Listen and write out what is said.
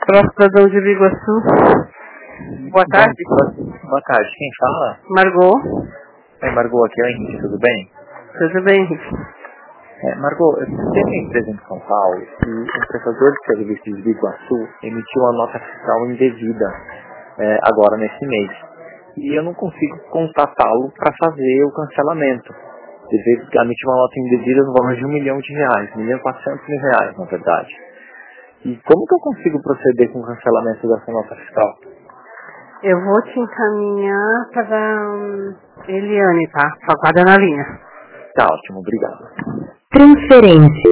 Próximo de Biguaçu. Boa tarde. Boa tarde. Quem fala? Margot. Margot, aqui é o Henrique, tudo bem? Tudo bem, Henrique. Margot, eu tenho uma empresa em São Paulo e o prestador de serviços de Biguaçu emitiu uma nota fiscal indevida agora nesse mês. E eu não consigo contatá-lo para fazer o cancelamento. Ele emitiu uma nota indevida no valor de R$1 milhão, R$1.400.000, na verdade. E como que eu consigo proceder com o cancelamento dessa nota fiscal? Eu vou te encaminhar para Eliane, tá? Só guarda na linha. Tá ótimo, obrigado. Transferência.